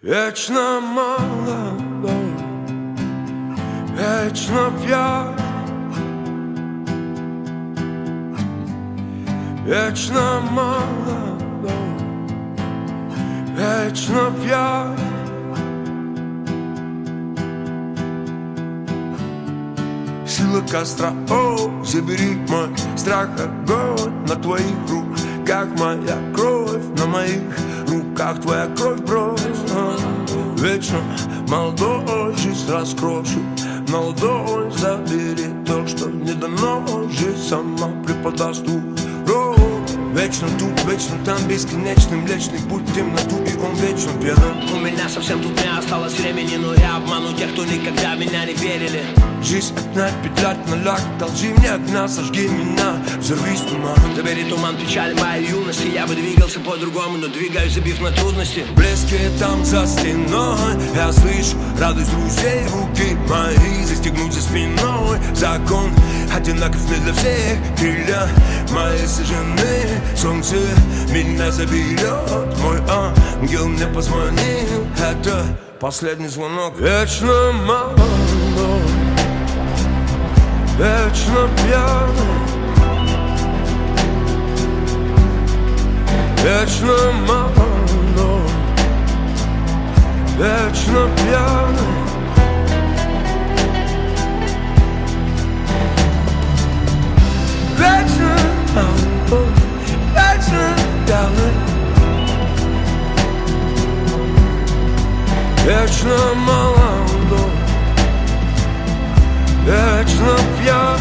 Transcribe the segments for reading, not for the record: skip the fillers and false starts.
Вечно молодой, вечно пьян, вечно молодой, вечно пьян. Сила костра, о, забери мой страх, огонь на твоих руках, моя кровь на моих руках, твоя кровь брось. Вечно молодой, жизнь раскрошу, молодой, забери то, что не дано, жизнь сама преподаст урок. Вечно тут, вечно там, бесконечный млечный путь в темноту, и он вечно пьян. У меня совсем тут не осталось времени, но я обману тех, кто никогда в меня не верили. Жизнь одна, петля на ляг, должи мне огня, сожги меня, взорвись туман. Забери туман печали моей юности, я бы двигался по-другому, но двигаюсь, забив на трудности. Блески там за стеной, я слышу радость друзей, руки мои застегнуть за спиной. Закон одинаков не для всех, крылья мои сожжены. Солнце меня заберет, мой ангел мне позвонил. Это последний звонок. Вечно молодой, вечно пьяный, вечно молодой, вечно пьяный. Вечно молодой, вечно пьяный, вечно молодой, вечно пьян.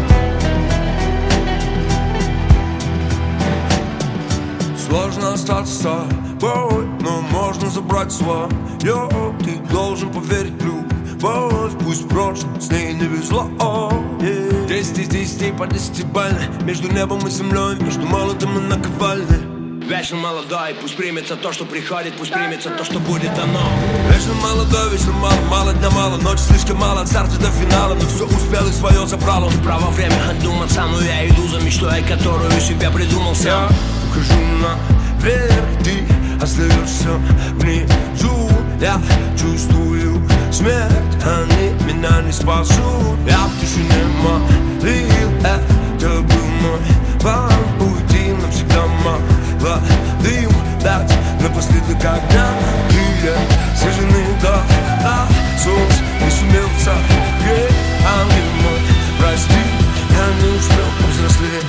Сложно остаться с тобой, но можно забрать свое. Ты должен поверить в любовь, пусть в прошлом с ней не везло. 10 из 10 по 10-бально, между небом и землей, между молотом и наковальней. Вечно молодой, пусть примется то, что приходит, пусть примется то, что будет оно. Вечно молодой, вечно мало, мало дня мало, ночи слишком мало, от старта до финала, но все успел и свое забрало. Ты право время отдуматься, но я иду за мечтой, которую себе придумал сам. Я ухожу наверх, ты остаешься внизу. Я чувствую смерть, они меня не спасут. Я в тишине молил, это был мой план, уйти навсегда молодым, дать напоследок огня. Крылья сожжены до солнце не сумел согреть. Ангел мой, прости, я не успел повзрослеть.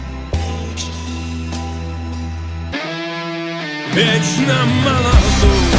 Вечно молодой,